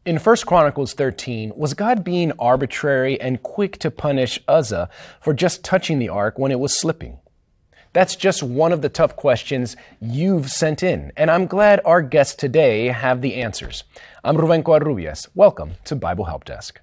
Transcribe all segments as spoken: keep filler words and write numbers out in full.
In First Chronicles thirteen, was God being arbitrary and quick to punish Uzzah for just touching the ark when it was slipping? That's just one of the tough questions you've sent in, and I'm glad our guests today have the answers. I'm Ruben Covarrubias. Welcome to Bible Help Desk.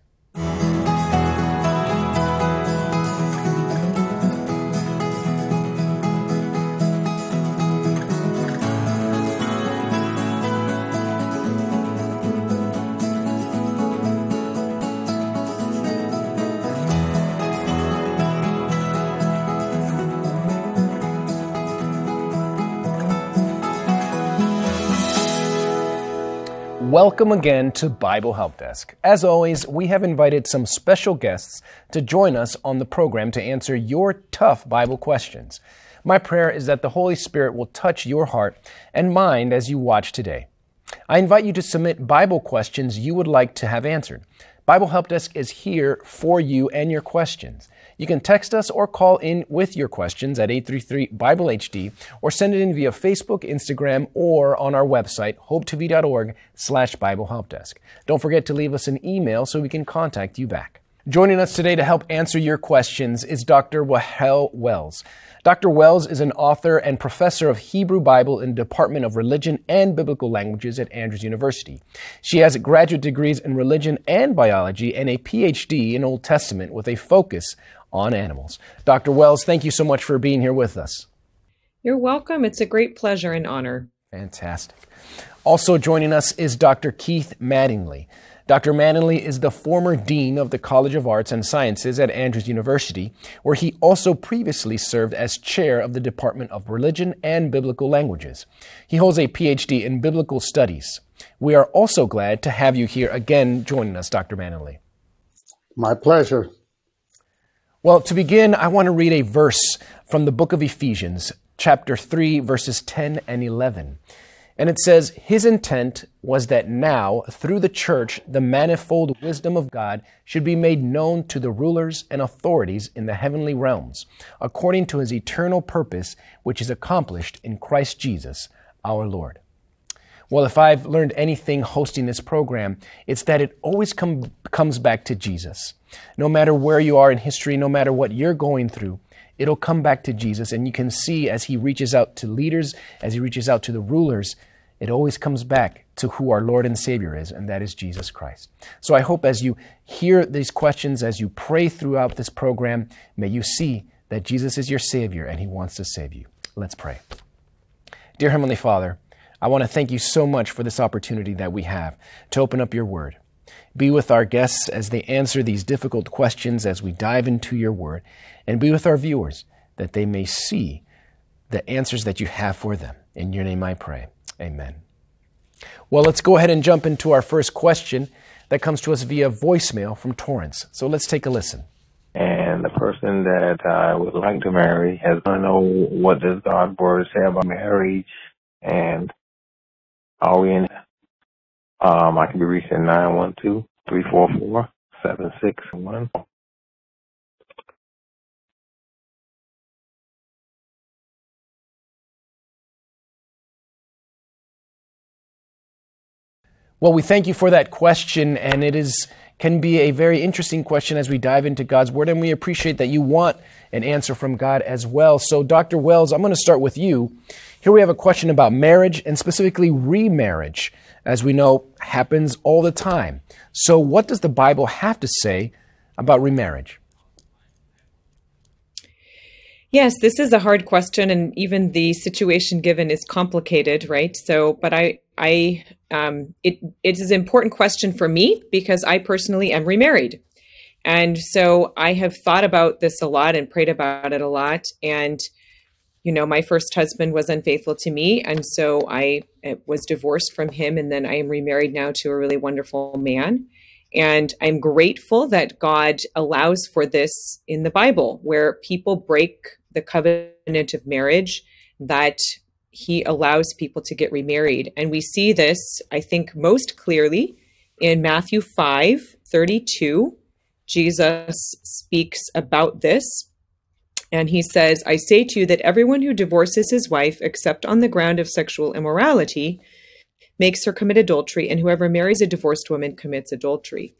Welcome again to Bible Help Desk. As always, we have invited some special guests to join us on the program to answer your tough Bible questions. My prayer is that the Holy Spirit will touch your heart and mind as you watch today. I invite you to submit Bible questions you would like to have answered. Bible Help Desk is here for you and your questions. You can text us or call in with your questions at eight three three Bible H D or send it in via Facebook, Instagram, or on our website, hopetv.org slash Bible Help Desk. Don't forget to leave us an email so we can contact you back. Joining us today to help answer your questions is Doctor Wahel Wells. Doctor Wells is an author and professor of Hebrew Bible in the Department of Religion and Biblical Languages at Andrews University. She has graduate degrees in religion and biology and a P H D in Old Testament with a focus on animals. Doctor Wells, thank you so much for being here with us. You're welcome. It's a great pleasure and honor. Fantastic. Also joining us is Doctor Keith Mattingly. Doctor Mattingly is the former Dean of the College of Arts and Sciences at Andrews University, where he also previously served as chair of the Department of Religion and Biblical Languages. He holds a P H D in Biblical Studies. We are also glad to have you here again joining us, Doctor Mattingly. My pleasure. Well, to begin, I want to read a verse from the book of Ephesians, chapter three, verses ten and eleven. And it says, "His intent was that now, through the church, the manifold wisdom of God should be made known to the rulers and authorities in the heavenly realms, according to his eternal purpose, which is accomplished in Christ Jesus, our Lord." Well, if I've learned anything hosting this program, it's that it always come, comes back to Jesus. No matter where you are in history, no matter what you're going through, it'll come back to Jesus. And you can see as he reaches out to leaders, as he reaches out to the rulers, it always comes back to who our Lord and Savior is, and that is Jesus Christ. So I hope as you hear these questions, as you pray throughout this program, may you see that Jesus is your Savior and he wants to save you. Let's pray. Dear Heavenly Father, I want to thank you so much for this opportunity that we have to open up your word. Be with our guests as they answer these difficult questions as we dive into your word, and be with our viewers that they may see the answers that you have for them. In your name I pray. Amen. Well, let's go ahead and jump into our first question that comes to us via voicemail from Torrance. So let's take a listen. And the person that I would like to marry has to know, what does God's word say about marriage, and are we in? Um, I can be reached at nine one two, three four four, seven six one. Well, we thank you for that question, and it is can be a very interesting question as we dive into God's Word, and we appreciate that you want an answer from God as well. So, Doctor Wells, I'm going to start with you. Here we have a question about marriage, and specifically remarriage, as we know, happens all the time. So what does the Bible have to say about remarriage? Yes, this is a hard question, and even the situation given is complicated, right? So, but I, I, um, it, it is an important question for me because I personally am remarried. And so I have thought about this a lot and prayed about it a lot. And, you know, my first husband was unfaithful to me. And so I was divorced from him. And then I am remarried now to a really wonderful man. And I'm grateful that God allows for this in the Bible, where people break the covenant of marriage, that he allows people to get remarried. And we see this, I think, most clearly in Matthew five thirty-two. Jesus speaks about this. And he says, "I say to you that everyone who divorces his wife, except on the ground of sexual immorality, makes her commit adultery, and whoever marries a divorced woman commits adultery.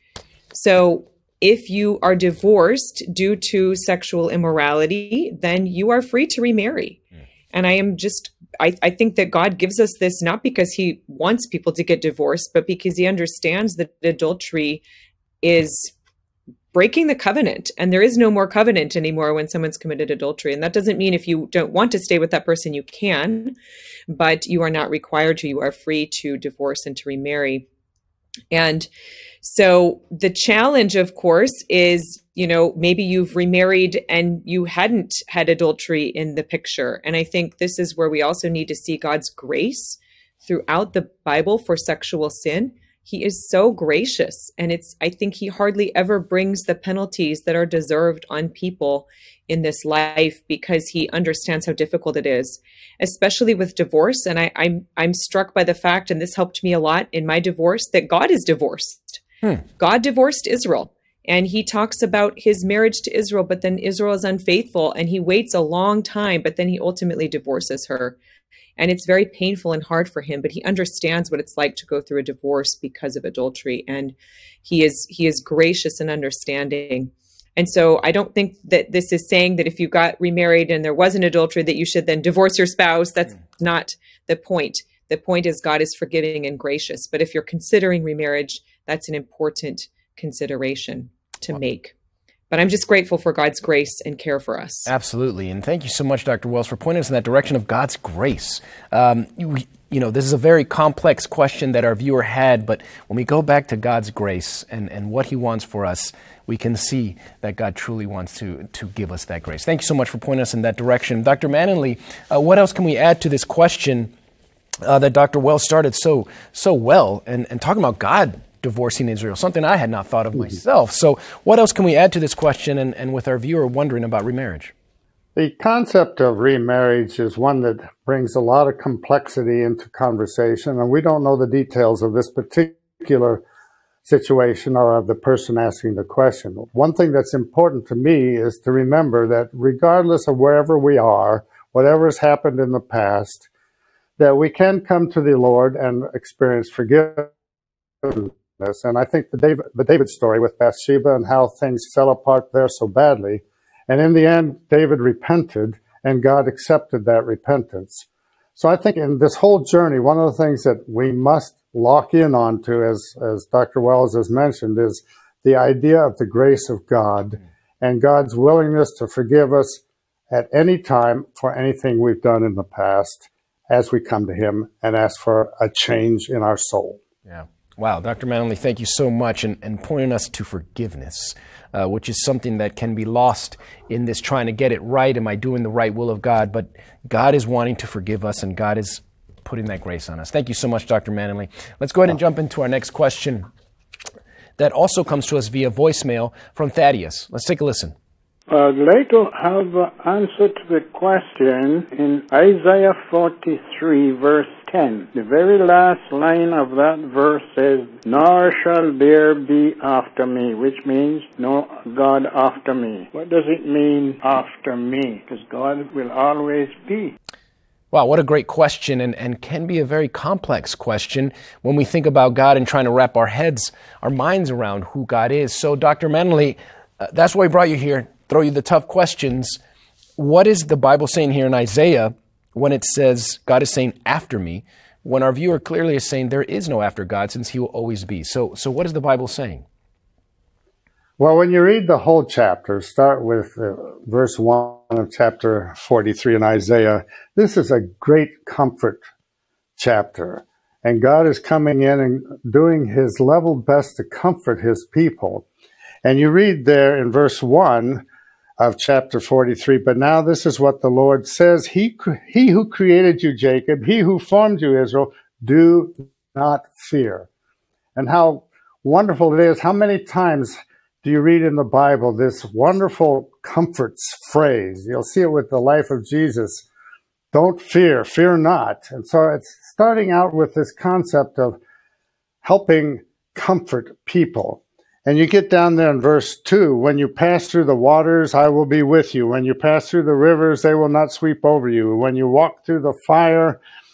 So if you are divorced due to sexual immorality, then you are free to remarry. Mm. And I am just, I, I think that God gives us this not because he wants people to get divorced, but because he understands that adultery is breaking the covenant, and there is no more covenant anymore when someone's committed adultery. And that doesn't mean if you don't want to stay with that person, you can, but you are not required to. You are free to divorce and to remarry. And so the challenge, of course, is, you know, maybe you've remarried and you hadn't had adultery in the picture. And I think this is where we also need to see God's grace throughout the Bible for sexual sin. He is so gracious, and it's, I think he hardly ever brings the penalties that are deserved on people in this life because he understands how difficult it is, especially with divorce. And I, I'm, I'm struck by the fact, and this helped me a lot in my divorce, that God is divorced. Hmm. God divorced Israel, and he talks about his marriage to Israel, but then Israel is unfaithful, and he waits a long time, but then he ultimately divorces her. And it's very painful and hard for him, but he understands what it's like to go through a divorce because of adultery. And he is he is gracious and understanding. And so I don't think that this is saying that if you got remarried and there was an adultery that you should then divorce your spouse. That's not the point. The point is God is forgiving and gracious. But if you're considering remarriage, that's an important consideration to wow. make. But I'm just grateful for God's grace and care for us. Absolutely. And thank you so much, Doctor Wells, for pointing us in that direction of God's grace. Um, you, you know, this is a very complex question that our viewer had, but when we go back to God's grace and, and what he wants for us, we can see that God truly wants to, to give us that grace. Thank you so much for pointing us in that direction. Doctor Manley, uh, what else can we add to this question uh, that Doctor Wells started so so well and, and talking about God divorcing Israel, something I had not thought of myself. So what else can we add to this question and, and with our viewer wondering about remarriage? The concept of remarriage is one that brings a lot of complexity into conversation, and we don't know the details of this particular situation or of the person asking the question. One thing that's important to me is to remember that regardless of wherever we are, whatever has happened in the past, that we can come to the Lord and experience forgiveness. And I think the David, the David story with Bathsheba and how things fell apart there so badly. And in the end, David repented and God accepted that repentance. So I think in this whole journey, one of the things that we must lock in onto, as, as Doctor Wells has mentioned, is the idea of the grace of God and God's willingness to forgive us at any time for anything we've done in the past as we come to him and ask for a change in our soul. Yeah. Wow, Doctor Manley, thank you so much, and, and pointing us to forgiveness, uh, which is something that can be lost in this trying to get it right. Am I doing the right will of God? But God is wanting to forgive us, and God is putting that grace on us. Thank you so much, Doctor Manley. Let's go ahead and jump into our next question that also comes to us via voicemail from Thaddeus. Let's take a listen. I'd like to have an answer to the question in Isaiah forty-three, verse ten. The very last line of that verse says, "Nor shall there be after me," which means no God after me. What does it mean, after me? Because God will always be. Wow, what a great question, and, and can be a very complex question when we think about God and trying to wrap our heads, our minds around who God is. So, Doctor Manley, uh, that's why we brought you here. Throw you the tough questions. What is the Bible saying here in Isaiah when it says God is saying after me, when our viewer clearly is saying there is no after God since he will always be? So, so what is the Bible saying? Well, when you read the whole chapter, start with uh, verse one of chapter forty-three in Isaiah. This is a great comfort chapter. And God is coming in and doing his level best to comfort his people. And you read there in verse one of chapter forty-three, "But now this is what the Lord says, He, he who created you, Jacob, he who formed you, Israel, do not fear." And how wonderful it is. How many times do you read in the Bible this wonderful comforts phrase? You'll see it with the life of Jesus. Don't fear, fear not. And so it's starting out with this concept of helping comfort people. And you get down there in verse two, "When you pass through the waters, I will be with you. When you pass through the rivers, they will not sweep over you. When you walk through the fire,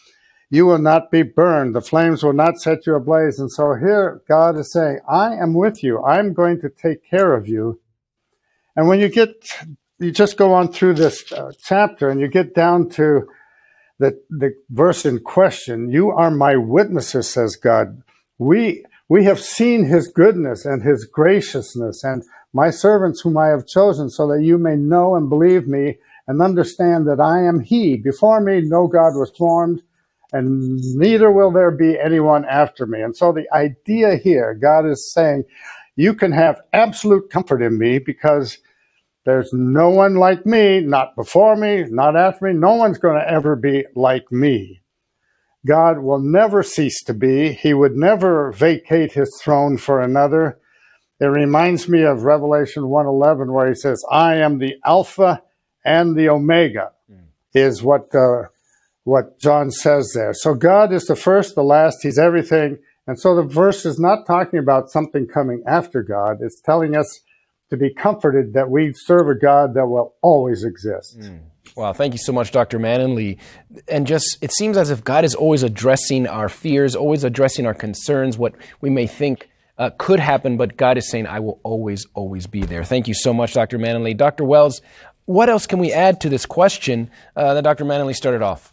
You will not be burned. The flames will not set you ablaze. And so here God is saying, I am with you. I'm going to take care of you. And when you get, you just go on through this uh, chapter and you get down to the, the verse in question. You are my witnesses, says God. We, we have seen his goodness and his graciousness, and my servants whom I have chosen, so that you may know and believe me and understand that I am he. Before me, no God was formed, and neither will there be anyone after me. And so the idea here, God is saying, you can have absolute comfort in me because there's no one like me, not before me, not after me. No one's going to ever be like me. God will never cease to be. He would never vacate his throne for another. It reminds me of Revelation one eleven, where he says, I am the Alpha and the Omega, mm. is what uh, what John says there. So God is the first, the last, he's everything. And so the verse is not talking about something coming after God. It's telling us to be comforted that we serve a God that will always exist. Mm. Wow, thank you so much, Doctor Manley. And just, it seems as if God is always addressing our fears, always addressing our concerns, what we may think uh, could happen, but God is saying, I will always, always be there. Thank you so much, Doctor Manley. Doctor Wells, what else can we add to this question uh, that Doctor Manley started off?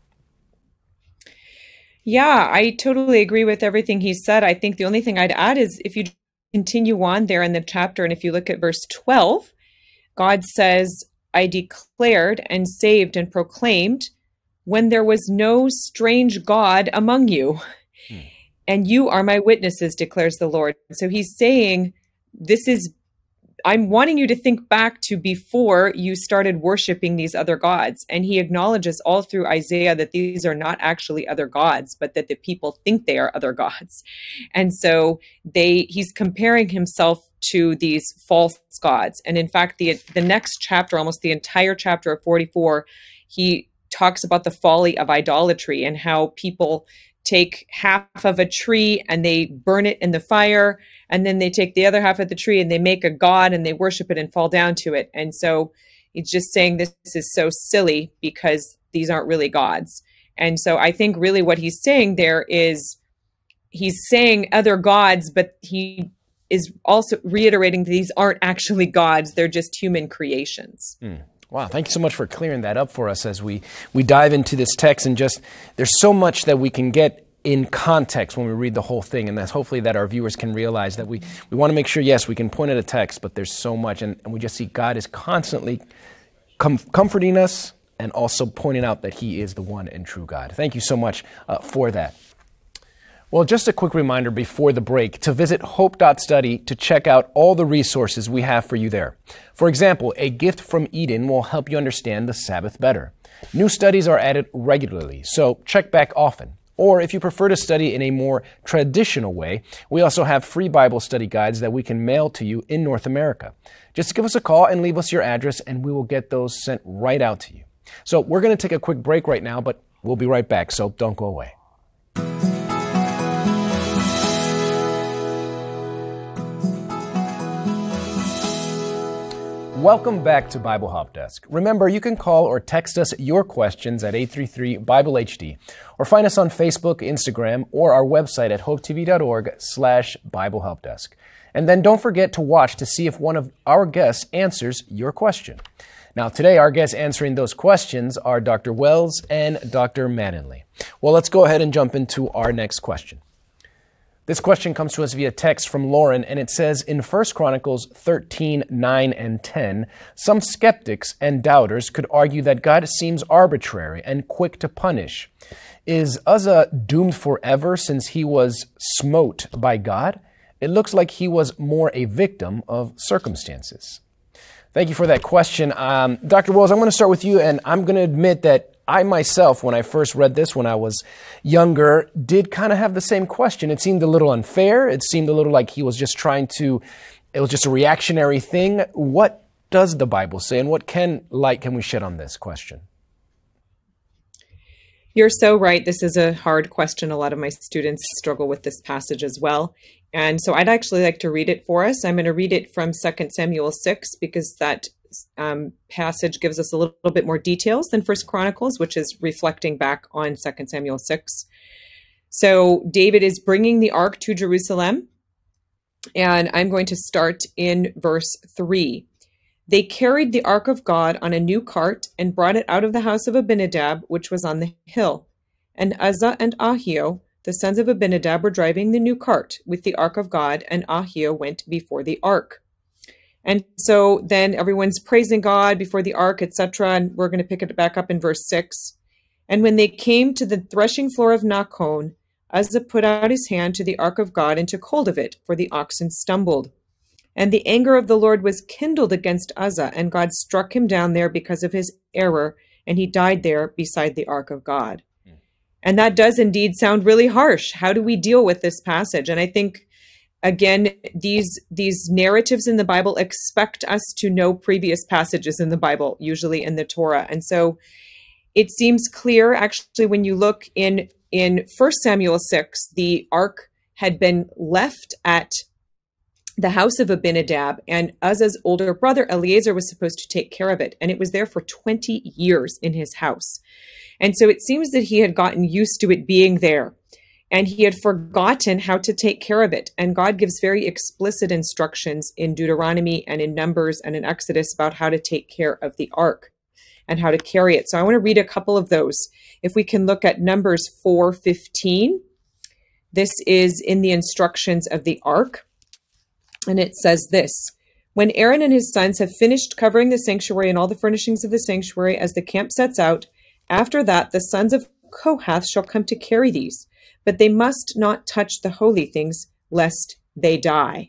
Yeah, I totally agree with everything he said. I think the only thing I'd add is if you continue on there in the chapter, and if you look at verse twelve, God says, I declared and saved and proclaimed when there was no strange God among you. Hmm. And you are my witnesses, declares the Lord. So he's saying, this is, I'm wanting you to think back to before you started worshiping these other gods. And he acknowledges all through Isaiah that these are not actually other gods, but that the people think they are other gods. And so they, he's comparing himself to these false gods. And in fact, the the next chapter, almost the entire chapter of forty-four, he talks about the folly of idolatry and how people take half of a tree and they burn it in the fire, and then they take the other half of the tree and they make a god and they worship it and fall down to it. And so he's just saying this is so silly because these aren't really gods. And so I think really what he's saying there is he's saying other gods, but he is also reiterating that these aren't actually gods. They're just human creations. Mm. Wow, thank you so much for clearing that up for us as we, we dive into this text. And just, there's so much that we can get in context when we read the whole thing. And that's hopefully that our viewers can realize that we, we want to make sure, yes, we can point at a text, but there's so much. And, and we just see God is constantly com- comforting us and also pointing out that he is the one and true God. Thank you so much uh, for that. Well, just a quick reminder before the break to visit hope dot study to check out all the resources we have for you there. For example, a gift from Eden will help you understand the Sabbath better. New studies are added regularly, so check back often. Or if you prefer to study in a more traditional way, we also have free Bible study guides that we can mail to you in North America. Just give us a call and leave us your address, and we will get those sent right out to you. So we're going to take a quick break right now, but we'll be right back, so don't go away. Welcome back to Bible Hop Desk. Remember, you can call or text us your questions at eight three three Bible H D, or find us on Facebook, Instagram, or our website at hope t v dot org slash Bible Help Desk. And then don't forget to watch to see if one of our guests answers your question. Now, today, our guests answering those questions are Doctor Wells and Doctor Manley. Well, let's go ahead and jump into our next question. This question comes to us via text from Lauren, and it says, in First Chronicles thirteen, nine, and ten, some skeptics and doubters could argue that God seems arbitrary and quick to punish. Is Uzzah doomed forever since he was smote by God? It looks like he was more a victim of circumstances. Thank you for that question. Um, Doctor Wells, I'm going to start with you, and I'm going to admit that I myself, when I first read this when I was younger, did kind of have the same question. It seemed a little unfair. It seemed a little like he was just trying to, it was just a reactionary thing. What does the Bible say, and what can light can we shed on this question? You're so right. This is a hard question. A lot of my students struggle with this passage as well. And so I'd actually like to read it for us. I'm going to read it from Second Samuel six because that um, passage gives us a little, little bit more details than First Chronicles, which is reflecting back on Second Samuel six. So David is bringing the ark to Jerusalem, and I'm going to start in verse three. They carried the ark of God on a new cart and brought it out of the house of Abinadab, which was on the hill. And Uzzah and Ahio, the sons of Abinadab, were driving the new cart with the ark of God, and Ahio went before the ark. And so then everyone's praising God before the ark, et cetera. And we're going to pick it back up in verse six. And when they came to the threshing floor of Nachon, Uzzah put out his hand to the ark of God and took hold of it, for the oxen stumbled. And the anger of the Lord was kindled against Uzzah, and God struck him down there because of his error, and he died there beside the ark of God. Mm. And that does indeed sound really harsh. How do we deal with this passage? And I think, again, these these narratives in the Bible expect us to know previous passages in the Bible, usually in the Torah. And so it seems clear, actually, when you look in, in First Samuel six, the ark had been left at the house of Abinadab, and Uzzah's older brother Eleazar was supposed to take care of it. And it was there for twenty years in his house. And so it seems that he had gotten used to it being there, and he had forgotten how to take care of it. And God gives very explicit instructions in Deuteronomy and in Numbers and in Exodus about how to take care of the ark and how to carry it. So I want to read a couple of those. If we can look at Numbers four fifteen, this is in the instructions of the ark. And it says this: when Aaron and his sons have finished covering the sanctuary and all the furnishings of the sanctuary as the camp sets out, after that the sons of Kohath shall come to carry these, but they must not touch the holy things, lest they die.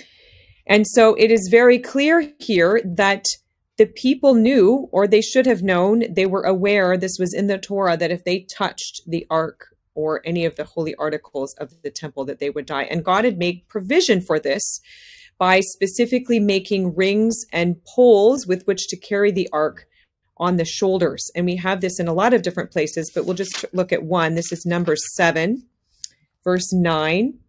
And so it is very clear here that the people knew, or they should have known, they were aware, this was in the Torah, that if they touched the ark or any of the holy articles of the temple, that they would die. And God had made provision for this by specifically making rings and poles with which to carry the ark on the shoulders. And we have this in a lot of different places, but we'll just look at one. This is Numbers seven, verse nine.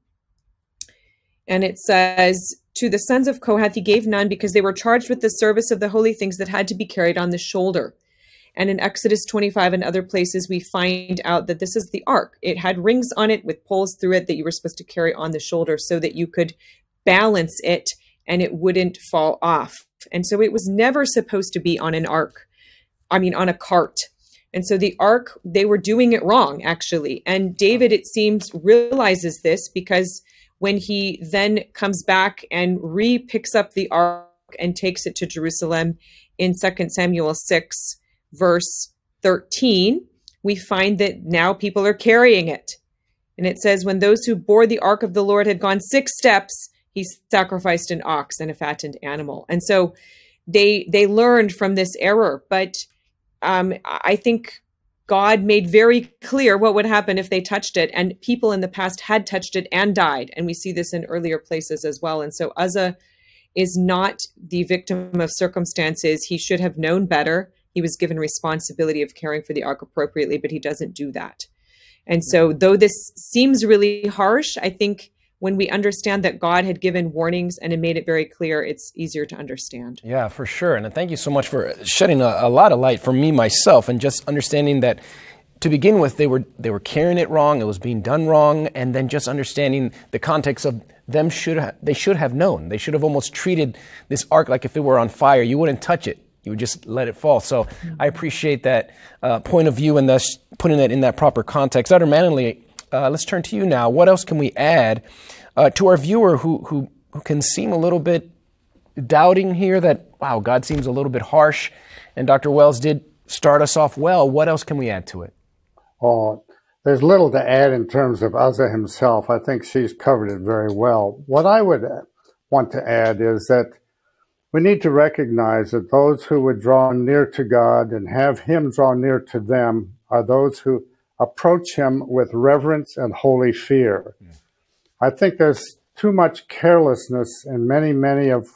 And it says, to the sons of Kohath he gave none, because they were charged with the service of the holy things that had to be carried on the shoulder. And in Exodus twenty-five and other places, we find out that this is the ark. It had rings on it with poles through it that you were supposed to carry on the shoulder so that you could balance it and it wouldn't fall off. And so it was never supposed to be on an ark. I mean, on a cart. And so the ark, they were doing it wrong, actually. And David, it seems, realizes this, because when he then comes back and re-picks up the ark and takes it to Jerusalem in Second Samuel six, verse thirteen, we find that now people are carrying it. And it says, when those who bore the ark of the Lord had gone six steps, he sacrificed an ox and a fattened animal. And so they they learned from this error. But um, I think God made very clear what would happen if they touched it. And people in the past had touched it and died. And we see this in earlier places as well. And so Uzzah is not the victim of circumstances. He should have known better. He was given responsibility of caring for the ark appropriately, but he doesn't do that. And so though this seems really harsh, I think when we understand that God had given warnings and it made it very clear, it's easier to understand. Yeah, for sure. And thank you so much for shedding a, a lot of light for me myself, and just understanding that to begin with, they were they were carrying it wrong, it was being done wrong, and then just understanding the context of them should ha- they should have known. They should have almost treated this ark like if it were on fire. You wouldn't touch it. You would just let it fall. So mm-hmm. I appreciate that uh, point of view and thus putting it in that proper context. Elder Manley, uh, let's turn to you now. What else can we add uh, to our viewer who, who who can seem a little bit doubting here that, wow, God seems a little bit harsh, and Doctor Wells did start us off well. What else can we add to it? Oh, there's little to add in terms of Uzzah himself. I think she's covered it very well. What I would want to add is that we need to recognize that those who would draw near to God and have him draw near to them are those who approach him with reverence and holy fear. Yeah. I think there's too much carelessness in many, many of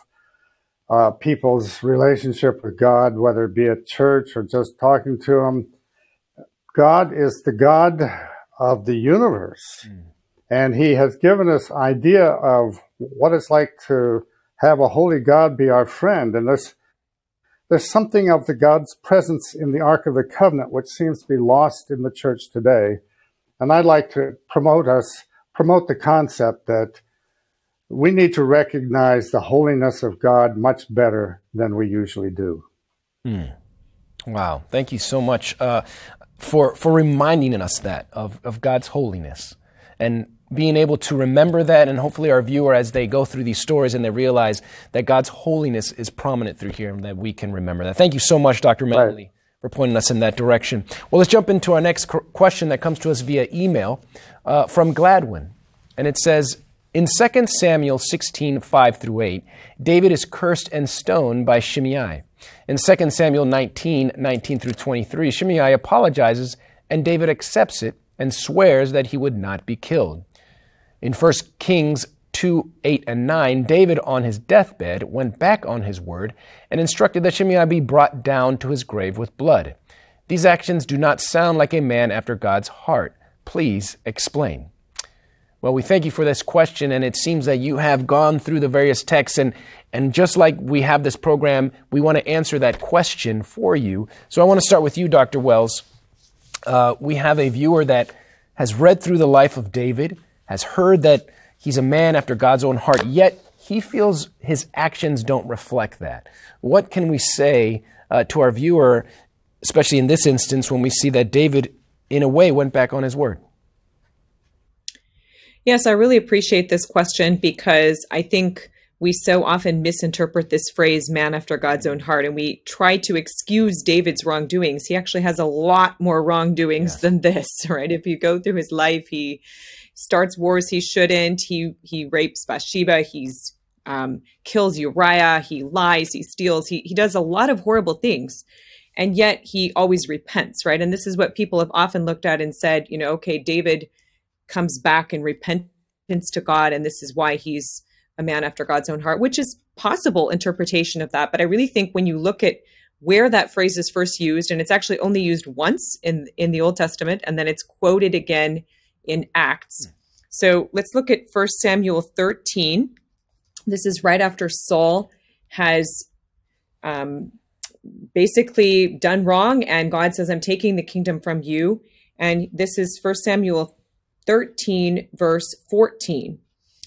uh, people's relationship with God, whether it be at church or just talking to him. God is the God of the universe, mm. and he has given us idea of what it's like to have a holy God be our friend. And this there's something of the God's presence in the Ark of the Covenant which seems to be lost in the church today. And I'd like to promote us, promote the concept that we need to recognize the holiness of God much better than we usually do. Hmm. Wow. Thank you so much uh, for for reminding us that of, of God's holiness and being able to remember that, and hopefully our viewer, as they go through these stories and they realize that God's holiness is prominent through here and that we can remember that. Thank you so much, Doctor Manley, right, for pointing us in that direction. Well, let's jump into our next question that comes to us via email uh, from Gladwin. And it says, in Second Samuel sixteen, five through eight, David is cursed and stoned by Shimei. In Second Samuel nineteen, nineteen through twenty-three, Shimei apologizes and David accepts it and swears that he would not be killed. In First Kings two, eight, and nine, David on his deathbed went back on his word and instructed that Shimei be brought down to his grave with blood. These actions do not sound like a man after God's heart. Please explain. Well, we thank you for this question, and it seems that you have gone through the various texts, and, and just like we have this program, we want to answer that question for you. So I want to start with you, Doctor Wells. Uh, we have a viewer that has read through the life of David, has heard that he's a man after God's own heart, yet he feels his actions don't reflect that. What can we say uh, to our viewer, especially in this instance, when we see that David, in a way, went back on his word? Yes, I really appreciate this question because I think we so often misinterpret this phrase, man after God's own heart, and we try to excuse David's wrongdoings. He actually has a lot more wrongdoings yes. than this, right? If you go through his life, he starts wars he shouldn't. He he rapes Bathsheba. He's um, kills Uriah. He lies. He steals. He he does a lot of horrible things, and yet he always repents, right? And this is what people have often looked at and said, you know, okay, David comes back in repentance to God, and this is why he's a man after God's own heart, which is possible interpretation of that. But I really think when you look at where that phrase is first used, and it's actually only used once in, in the Old Testament, and then it's quoted again in Acts. So let's look at First Samuel thirteen. This is right after Saul has um, basically done wrong, and God says, I'm taking the kingdom from you. And this is First Samuel thirteen, verse fourteen.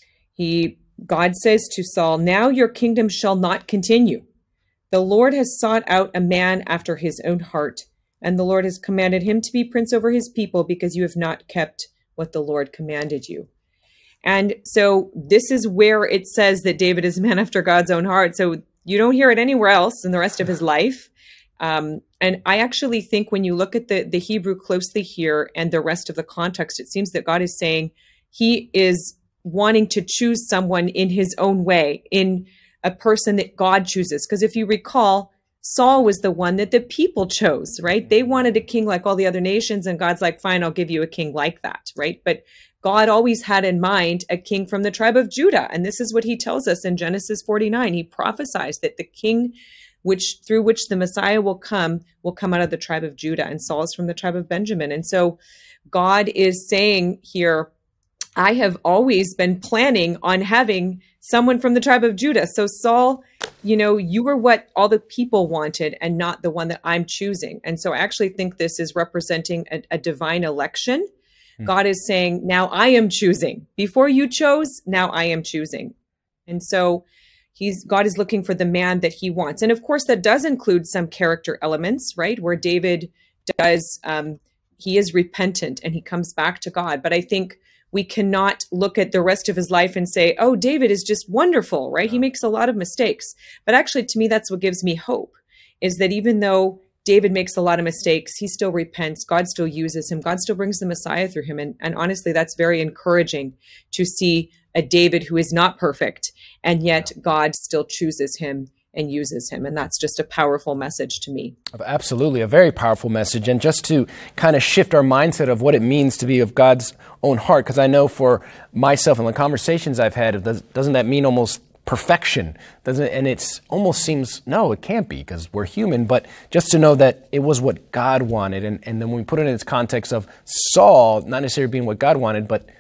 He, God says to Saul, now your kingdom shall not continue. The Lord has sought out a man after his own heart, and the Lord has commanded him to be prince over his people because you have not kept what the Lord commanded you. And so this is where it says that David is a man after God's own heart. So you don't hear it anywhere else in the rest of his life. Um, and I actually think when you look at the, the Hebrew closely here and the rest of the context, it seems that God is saying he is wanting to choose someone in his own way, in a person that God chooses. Because if you recall, Saul was the one that the people chose, right? They wanted a king like all the other nations, and God's like, fine, I'll give you a king like that, right? But God always had in mind a king from the tribe of Judah. And this is what he tells us in Genesis forty-nine. He prophesies that the king which through which the Messiah will come, will come out of the tribe of Judah, and Saul is from the tribe of Benjamin. And so God is saying here, I have always been planning on having someone from the tribe of Judah. So Saul, you know, you were what all the people wanted and not the one that I'm choosing. And so I actually think this is representing a, a divine election. Hmm. God is saying, now I am choosing. Before you chose, now I am choosing. And so He's God is looking for the man that he wants. And of course, that does include some character elements, right? Where David does, um, he is repentant and he comes back to God. But I think we cannot look at the rest of his life and say, oh, David is just wonderful, right? He makes a lot of mistakes. But actually, to me, that's what gives me hope, is that even though David makes a lot of mistakes, he still repents. God still uses him. God still brings the Messiah through him. And, and honestly, that's very encouraging to see a David who is not perfect, and yet God still chooses him and uses him. And that's just a powerful message to me. Absolutely, a very powerful message. And just to kind of shift our mindset of what it means to be of God's own heart, because I know for myself and the conversations I've had, doesn't that mean almost perfection? Doesn't, and it's almost seems, no, it can't be because we're human, but just to know that it was what God wanted. And, and then when we put it in its context of Saul, not necessarily being what God wanted, but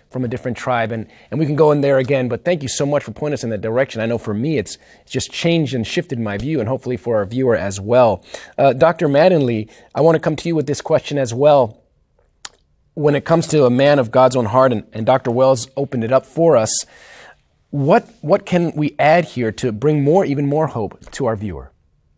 from a different tribe, and, and we can go in there again, but thank you so much for pointing us in that direction. I know for me, it's, it's just changed and shifted my view, and hopefully for our viewer as well. Uh, Doctor Mattingly, I want to come to you with this question as well. When it comes to a man of God's own heart, and, and Doctor Wells opened it up for us, what what can we add here to bring more, even more hope to our viewer?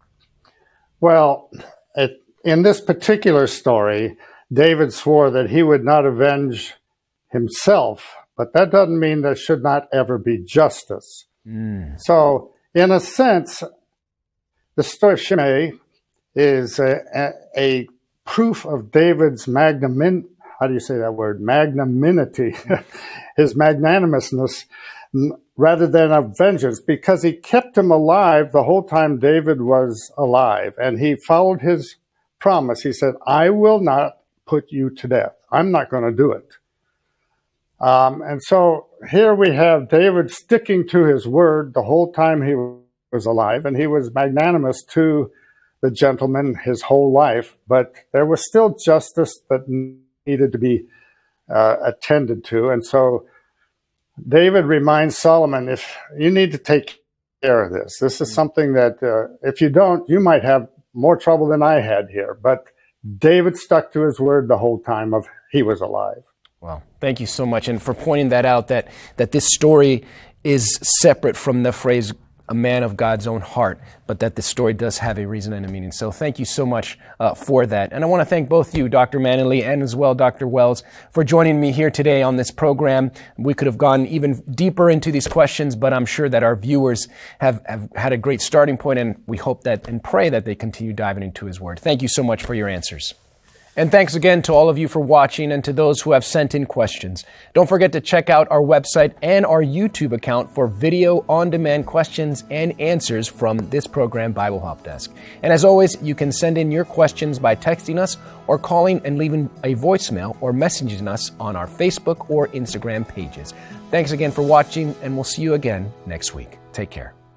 Well, it, in this particular story, David swore that he would not avenge himself, but that doesn't mean there should not ever be justice. Mm. So, in a sense, the story of Shimei is a, a, a proof of David's magnanimity. How do you say that word? Magnanimity, his magnanimousness, rather than of vengeance, because he kept him alive the whole time David was alive, and he followed his promise. He said, I will not put you to death. I'm not going to do it. Um, and so here we have David sticking to his word the whole time he was alive, and he was magnanimous to the gentleman his whole life, but there was still justice that needed to be uh, attended to. And so David reminds Solomon, if you need to take care of this, this is something that uh, if you don't, you might have more trouble than I had here. But David stuck to his word the whole time of he was alive. Well, thank you so much. And for pointing that out, that, that this story is separate from the phrase, a man of God's own heart, but that the story does have a reason and a meaning. So thank you so much uh, for that. And I want to thank both you, Doctor Mattingly, and as well Doctor Wells, for joining me here today on this program. We could have gone even deeper into these questions, but I'm sure that our viewers have, have had a great starting point, and we hope that and pray that they continue diving into His Word. Thank you so much for your answers. And thanks again to all of you for watching and to those who have sent in questions. Don't forget to check out our website and our YouTube account for video on-demand questions and answers from this program, Bible Help Desk. And as always, you can send in your questions by texting us or calling and leaving a voicemail or messaging us on our Facebook or Instagram pages. Thanks again for watching, and we'll see you again next week. Take care.